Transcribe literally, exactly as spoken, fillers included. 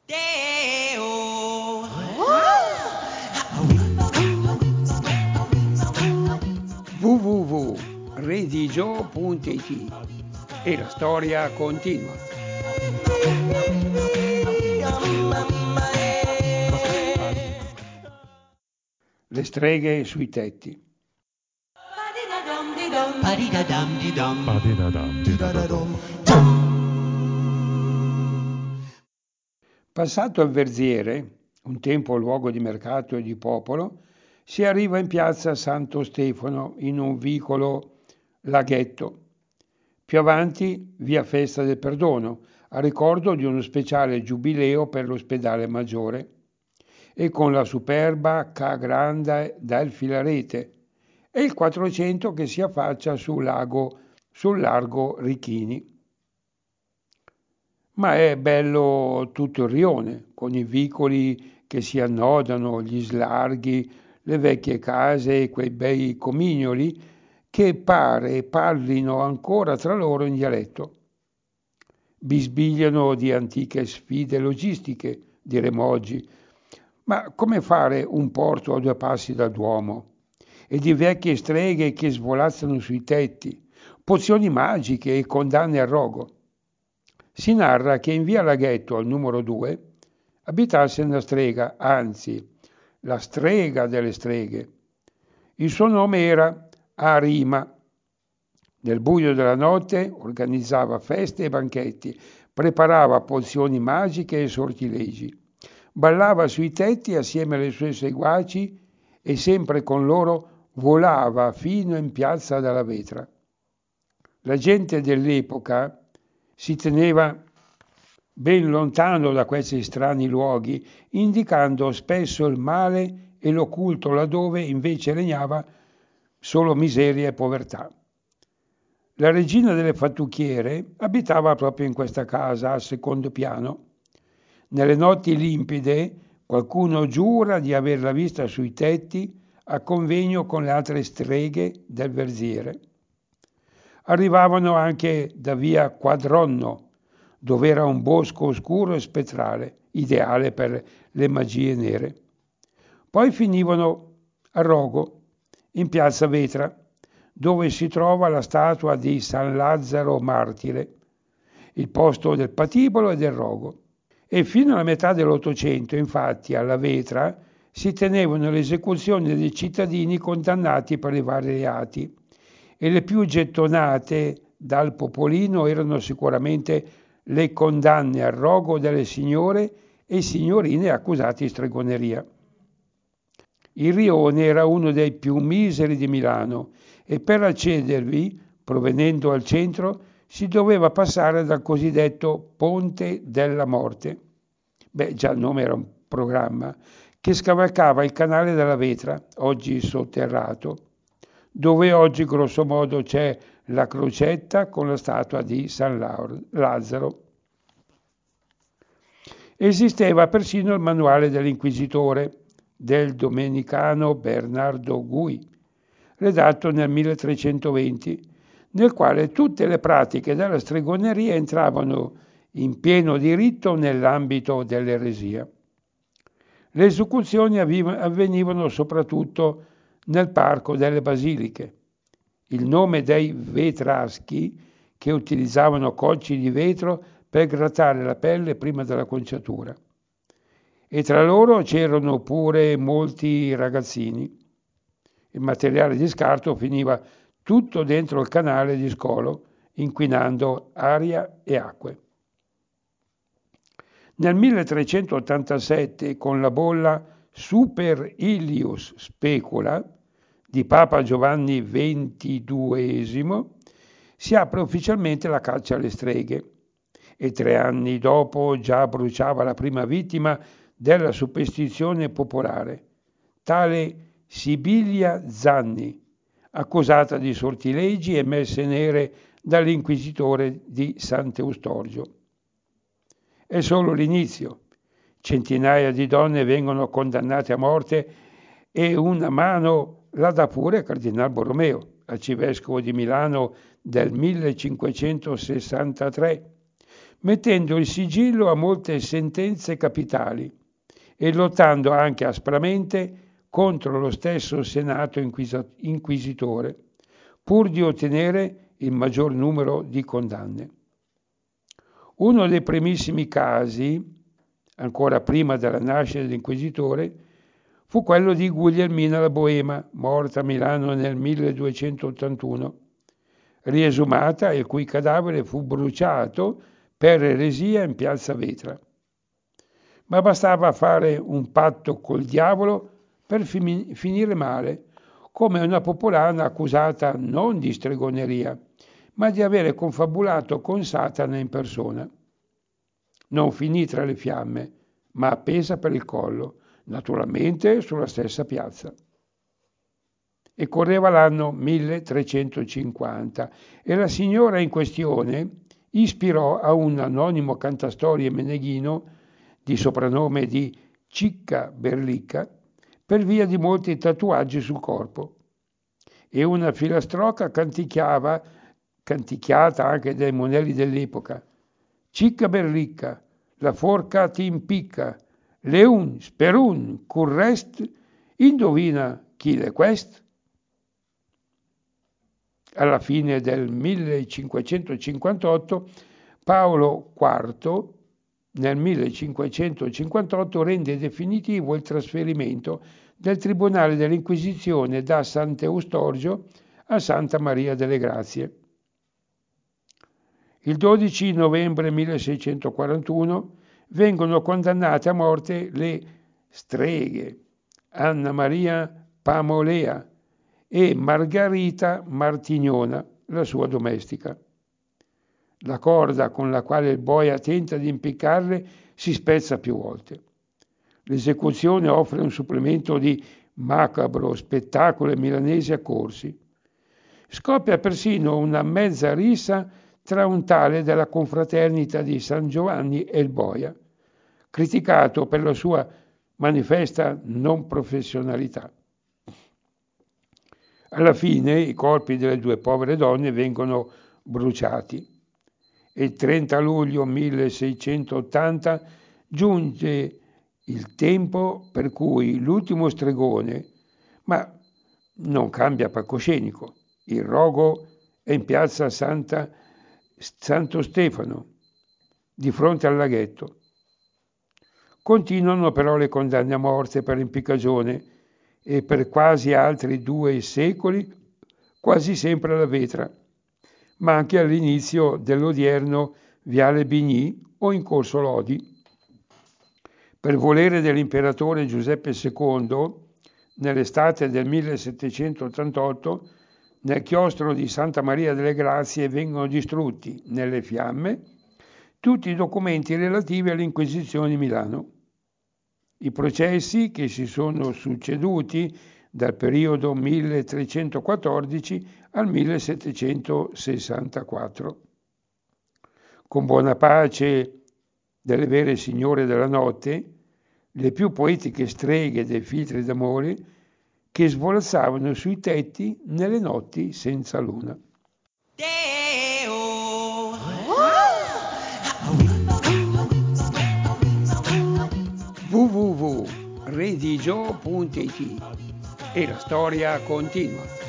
w w w punto redigio punto it e la storia continua. Le streghe sui tetti. Passato il Verziere, un tempo luogo di mercato e di popolo, si arriva in piazza Santo Stefano in un vicolo laghetto. Più avanti via Festa del Perdono, a ricordo di uno speciale giubileo per l'ospedale maggiore, e con la superba Ca' Grande del Filarete e il quattrocento che si affaccia sul lago, sul largo Richini. Ma è bello tutto il rione, con i vicoli che si annodano, gli slarghi, le vecchie case e quei bei comignoli che pare parlino ancora tra loro in dialetto. Bisbigliano di antiche sfide logistiche, diremo oggi, ma come fare un porto a due passi dal Duomo? E di vecchie streghe che svolazzano sui tetti, pozioni magiche e condanne al rogo. Si narra che in via Laghetto, al numero due, abitasse una strega, anzi, la strega delle streghe. Il suo nome era Arima. Nel buio della notte organizzava feste e banchetti, preparava pozioni magiche e sortilegi, ballava sui tetti assieme alle sue seguaci e sempre con loro volava fino in piazza della Vetra. La gente dell'epoca si teneva ben lontano da questi strani luoghi, indicando spesso il male e l'occulto laddove invece regnava solo miseria e povertà. La regina delle fattucchiere abitava proprio in questa casa al secondo piano. Nelle notti limpide qualcuno giura di averla vista sui tetti a convegno con le altre streghe del Verziere. Arrivavano anche da via Quadronno, dove era un bosco oscuro e spettrale, ideale per le magie nere. Poi finivano a Rogo, in piazza Vetra, dove si trova la statua di San Lazzaro Martire, il posto del patibolo e del rogo. E fino alla metà dell'Ottocento, infatti, alla Vetra si tenevano le esecuzioni dei cittadini condannati per i vari reati, e le più gettonate dal popolino erano sicuramente le condanne al rogo delle signore e signorine accusati di stregoneria. Il rione era uno dei più miseri di Milano e per accedervi, provenendo al centro, si doveva passare dal cosiddetto Ponte della Morte. Beh, già il nome era un programma, che scavalcava il canale della Vetra, oggi sotterrato, dove oggi grosso modo c'è la crocetta con la statua di San Lazzaro. Esisteva persino il manuale dell'inquisitore del domenicano Bernardo Gui, redatto nel milletrecentoventi, nel quale tutte le pratiche della stregoneria entravano in pieno diritto nell'ambito dell'eresia. Le esecuzioni avvenivano soprattutto nel parco delle basiliche. Il nome dei vetraschi, che utilizzavano colci di vetro per grattare la pelle prima della conciatura. E tra loro c'erano pure molti ragazzini. Il materiale di scarto finiva tutto dentro il canale di scolo, inquinando aria e acque. Nel milletrecentottantasette, con la bolla Super Ilius Specula di Papa Giovanni ventiduesimo, si apre ufficialmente la caccia alle streghe e tre anni dopo già bruciava la prima vittima della superstizione popolare, tale Sibilia Zanni, accusata di sortilegi e messe nere dall'inquisitore di Sant'Eustorgio. È solo l'inizio. Centinaia di donne vengono condannate a morte e una mano la dà pure Cardinal Borromeo, arcivescovo di Milano del millecinquecentosessantatré, mettendo il sigillo a molte sentenze capitali e lottando anche aspramente contro lo stesso Senato inquisitore, pur di ottenere il maggior numero di condanne. Uno dei primissimi casi, ancora prima della nascita dell'inquisitore, fu quello di Guglielmina la Boema, morta a Milano nel milleduecentottantuno, riesumata e il cui cadavere fu bruciato per eresia in piazza Vetra. Ma bastava fare un patto col diavolo per fi- finire male, come una popolana accusata non di stregoneria, ma di avere confabulato con Satana in persona. Non finì tra le fiamme, ma appesa per il collo, naturalmente sulla stessa piazza. E correva l'anno milletrecentocinquanta e la signora in questione ispirò a un anonimo cantastorie meneghino di soprannome di Cicca Berlicca per via di molti tatuaggi sul corpo, e una filastrocca canticchiava, canticchiata anche dai monelli dell'epoca: Cicca Berlicca, la forca ti impicca, leun, sperun, currest, indovina chi le quest? Alla fine del millecinquecentocinquantotto Paolo quarto nel millecinquecentocinquantotto rende definitivo il trasferimento del Tribunale dell'Inquisizione da Sant'Eustorgio a Santa Maria delle Grazie. Il dodici novembre milleseicentoquarantuno vengono condannate a morte le streghe Anna Maria Pamolea e Margarita Martignona, la sua domestica. La corda con la quale il boia tenta di impiccarle si spezza più volte. L'esecuzione offre un supplemento di macabro spettacolo milanese a corsi. Scoppia persino una mezza rissa tra un tale della confraternita di San Giovanni e il boia, criticato per la sua manifesta non professionalità. Alla fine i corpi delle due povere donne vengono bruciati e il trenta luglio milleseicentottanta giunge il tempo per cui l'ultimo stregone, ma non cambia palcoscenico, il rogo è in piazza Santa, Santo Stefano, di fronte al laghetto. Continuano però le condanne a morte per impiccagione e per quasi altri due secoli, quasi sempre alla Vetra, ma anche all'inizio dell'odierno Viale Bigny o in Corso Lodi. Per volere dell'imperatore Giuseppe secondo, nell'estate del millesettecentottantotto, nel chiostro di Santa Maria delle Grazie vengono distrutti, nelle fiamme, tutti i documenti relativi all'Inquisizione di Milano. I processi che si sono succeduti dal periodo milletrecentoquattordici al millesettecentosessantaquattro. Con buona pace delle vere signore della notte, le più poetiche streghe dei filtri d'amore che svolazzavano sui tetti nelle notti senza luna. w w w punto redigio punto it e la storia continua.